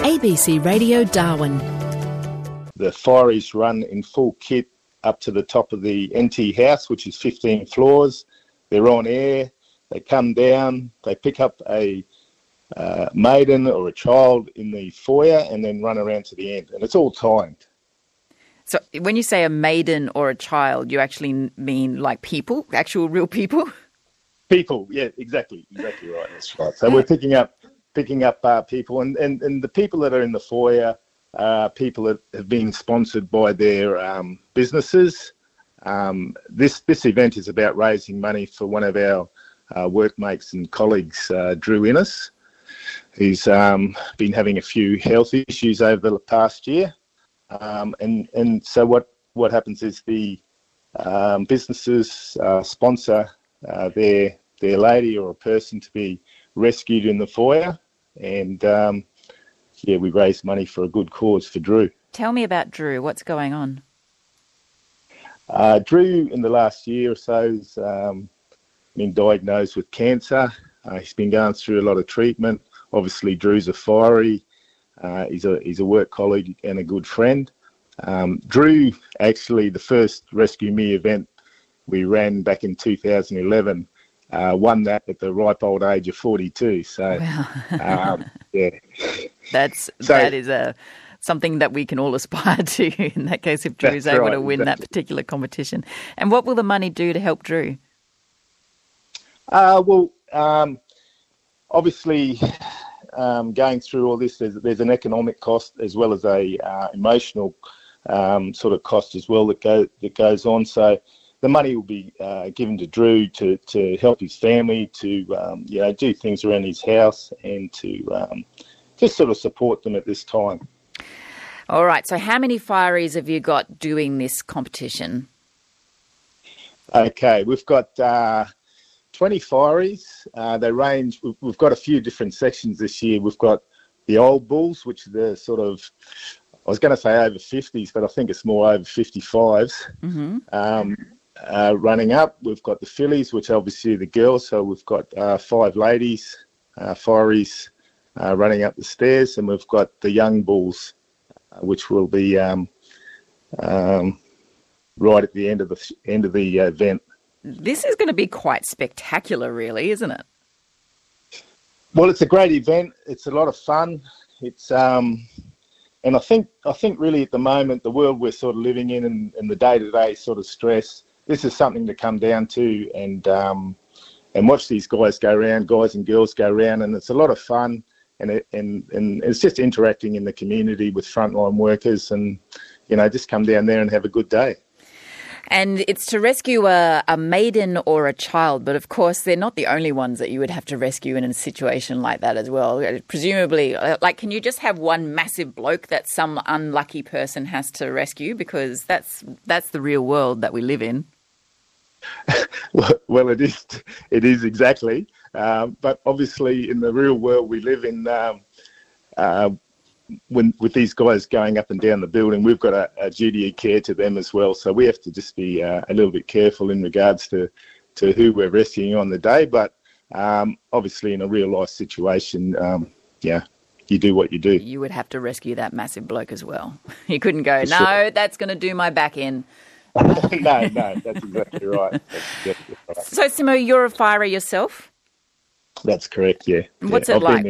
ABC Radio Darwin. The fireys run in full kit up to the top of the NT house, which is 15 floors. They're on air. They come down. They pick up a maiden or a child in the foyer and then run around to the end. And it's all timed. So when you say a maiden or a child, you actually mean like people, actual real people? People, yeah, exactly right. That's right. So we're picking up people, and the people that are in the foyer are people that have been sponsored by their businesses. This event is about raising money for one of our workmates and colleagues, Drew Innes, who's been having a few health issues over the past year. And so what happens is the businesses sponsor their lady or a person to be rescued in the foyer, and we raise money for a good cause for Drew. Tell me about Drew. What's going on? Drew, in the last year or so, has been diagnosed with cancer. He's been going through a lot of treatment. Obviously, Drew's a fiery. He's a work colleague and a good friend. Drew, actually, the first Rescue Me event we ran back in 2011, won that at the ripe old age of 42. So, wow. Yeah. That is something that we can all aspire to in that case if Drew's able to win that particular competition. And what will the money do to help Drew? Obviously, going through all this, there's an economic cost as well as a emotional sort of cost as well that goes on. So the money will be given to Drew to help his family, to do things around his house, and to just sort of support them at this time. All right. So how many fireys have you got doing this competition? Okay, we've got 20 fireys. They range. We've got a few different sections this year. We've got the old bulls, which are the sort of, I was going to say over 50s, but I think it's more over 55s. Mm-hmm. Running up, we've got the fillies, which obviously are the girls. So we've got 5 ladies, fireys running up the stairs, and we've got the young bulls, which will be right at the end of the event. This is going to be quite spectacular, really, isn't it? Well, it's a great event. It's a lot of fun. It's and I think really at the moment, the world we're sort of living in and the day-to-day sort of stress, this is something to come down to and watch these guys and girls go around, and it's a lot of fun, and it's just interacting in the community with frontline workers, and just come down there and have a good day. And it's to rescue a maiden or a child, but of course they're not the only ones that you would have to rescue in a situation like that as well. Presumably, can you just have one massive bloke that some unlucky person has to rescue? Because that's the real world that we live in. Well, it is exactly. But obviously, in the real world we live in, with these guys going up and down the building, we've got a duty of care to them as well. So we have to just be a little bit careful in regards to who we're rescuing on the day. But obviously, in a real life situation, you do what you do. You would have to rescue that massive bloke as well. You couldn't go, no, that's going to do my back in. No, that's exactly right. So, Simo, you're a firer yourself? That's correct, yeah. What's it like?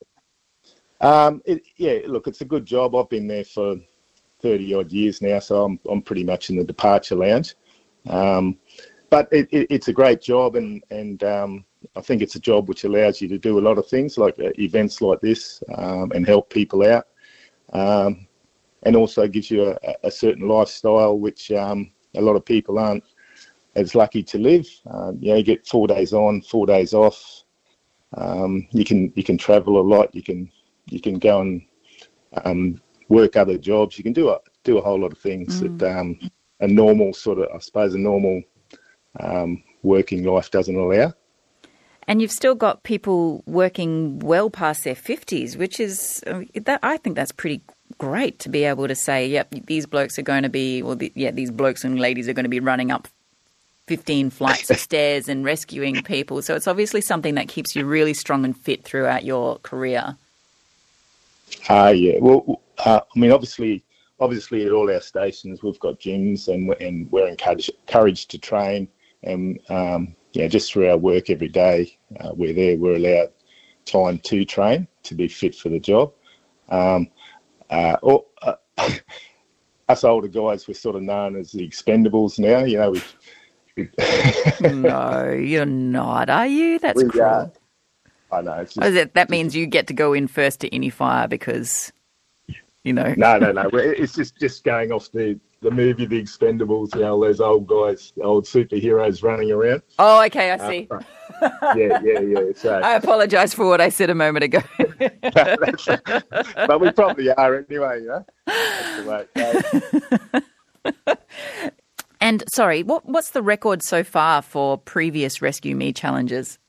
Look, it's a good job. I've been there for 30-odd years now, so I'm pretty much in the departure lounge. But it's a great job, and I think it's a job which allows you to do a lot of things, like events like this, and help people out. And also gives you a certain lifestyle which a lot of people aren't as lucky to live. You get 4 days on, 4 days off. You can travel a lot. You can go and work other jobs. You can do a whole lot of things that a normal working life doesn't allow. And you've still got people working well past their 50s, which is I think that's pretty great to be able to say, yep, these blokes are going to be, these blokes and ladies are going to be running up 15 flights of stairs and rescuing people. So it's obviously something that keeps you really strong and fit throughout your career. Yeah. Well, I mean, obviously, at all our stations, we've got gyms, and we're encouraged to train, and just through our work every day, we're allowed time to train to be fit for the job. Us older guys, we're sort of known as the expendables now. You know, No, you're not, are you? That's cruel. I know. It's just, that means you get to go in first to any fire because, you know. No. It's just going off the movie, The Expendables. You know, all those old guys, old superheroes running around. Oh, okay, I see. Yeah. So, I apologise for what I said a moment ago. but we probably are anyway, you know. That's the way. And sorry, what's the record so far for previous Rescue Me challenges?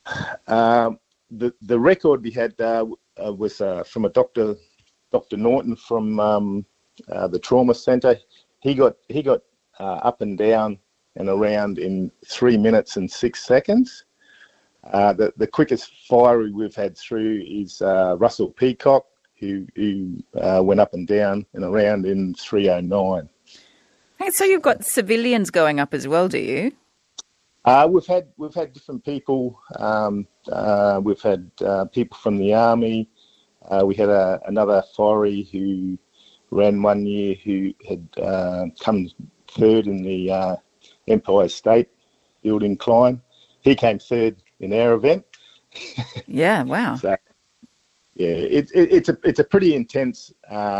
The record we had was from a Dr. Norton from the trauma centre. He got up and down and around in 3 minutes and 6 seconds. The quickest fiery we've had through is Russell Peacock, who went up and down and around in 3:09. Hey, so you've got civilians going up as well, do you? We've had different people. We've had people from the army. We had another fiery who ran one year who had come third in the Empire State Building climb. He came third in our event. Yeah, wow. So, yeah, it's a pretty intense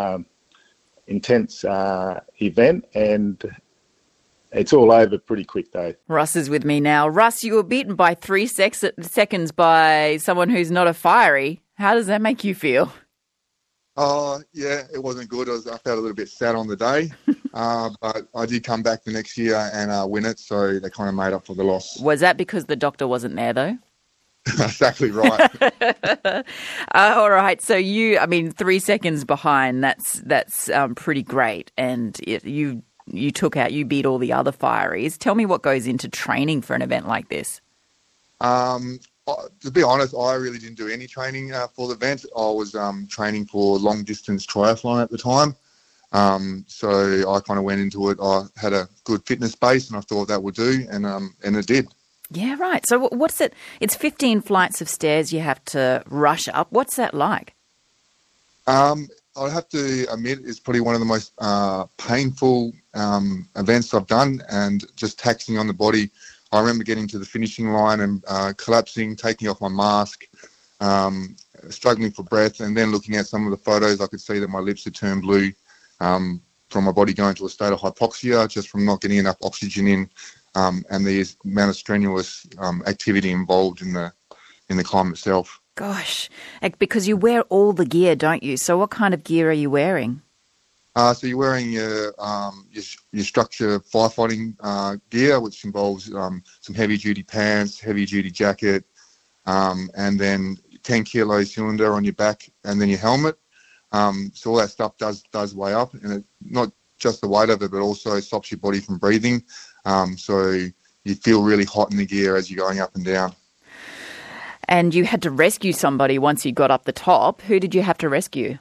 event, and it's all over pretty quick, though. Russ is with me now. Russ, you were beaten by 3 seconds by someone who's not a fiery. How does that make you feel? Oh, yeah, it wasn't good. I felt a little bit sad on the day, but I did come back the next year and win it, so they kind of made up for the loss. Was that because the doctor wasn't there, though? Exactly right. All right, so 3 seconds behind, that's pretty great, and you beat all the other fireys. Tell me what goes into training for an event like this. To be honest, I really didn't do any training for the event. I was training for long distance triathlon at the time. So I kind of went into it. I had a good fitness base and I thought that would do, and it did. Yeah, right. So what's it? It's 15 flights of stairs you have to rush up. What's that like? I have to admit it's probably one of the most painful events I've done, and just taxing on the body. I remember getting to the finishing line and collapsing, taking off my mask, struggling for breath, and then looking at some of the photos, I could see that my lips had turned blue from my body going to a state of hypoxia just from not getting enough oxygen in, and the amount of strenuous activity involved in the climb itself. Gosh, because you wear all the gear, don't you? So what kind of gear are you wearing? So you're wearing your structure firefighting gear, which involves some heavy-duty pants, heavy-duty jacket, and then 10-kilo cylinder on your back, and then your helmet. So all that stuff does weigh up, and it, not just the weight of it, but also stops your body from breathing. So you feel really hot in the gear as you're going up and down. And you had to rescue somebody once you got up the top. Who did you have to rescue?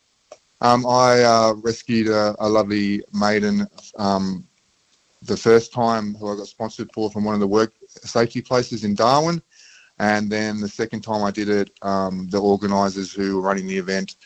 I rescued a lovely maiden the first time, who I got sponsored for from one of the work safety places in Darwin. And then the second time I did it, the organisers who were running the event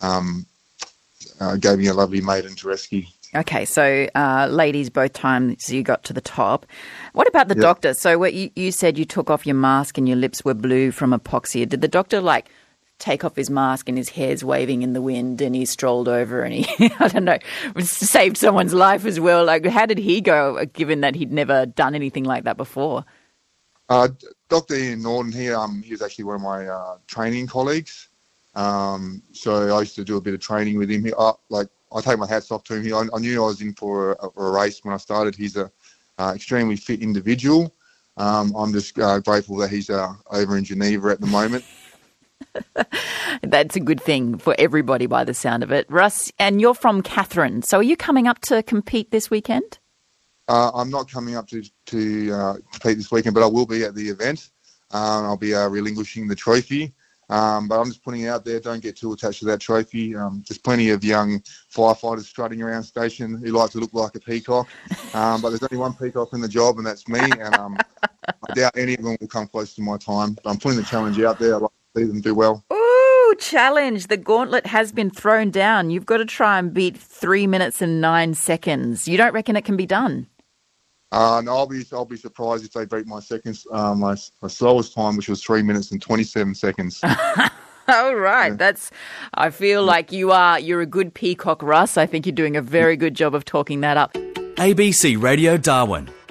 gave me a lovely maiden to rescue. Okay, so ladies, both times you got to the top. What about the doctor? So what you said you took off your mask and your lips were blue from hypoxia. Did the doctor take off his mask and his hair's waving in the wind and he strolled over and he, I don't know, saved someone's life as well? How did he go, given that he'd never done anything like that before? Dr. Ian Norton, he was actually one of my training colleagues. So I used to do a bit of training with him. I take my hats off to him. I knew I was in for a race when I started. He's a extremely fit individual. I'm just grateful that he's over in Geneva at the moment. That's a good thing for everybody by the sound of it. Russ, and you're from Katherine, so are you coming up to compete this weekend? I'm not coming up to compete this weekend, but I will be at the event. I'll be relinquishing the trophy. But I'm just putting it out there, don't get too attached to that trophy. There's plenty of young firefighters strutting around station who like to look like a peacock. But there's only one peacock in the job, and that's me. And I doubt any of them will come close to my time. But I'm putting the challenge out there. I'd like to see them do well. Ooh, challenge. The gauntlet has been thrown down. You've got to try and beat 3 minutes and 9 seconds. You don't reckon it can be done? No, I'll be surprised if they beat my seconds, my slowest time, which was 3 minutes and 27 seconds. All right. Yeah. I feel like you're a good peacock, Russ. I think you're doing a very good job of talking that up. ABC Radio Darwin.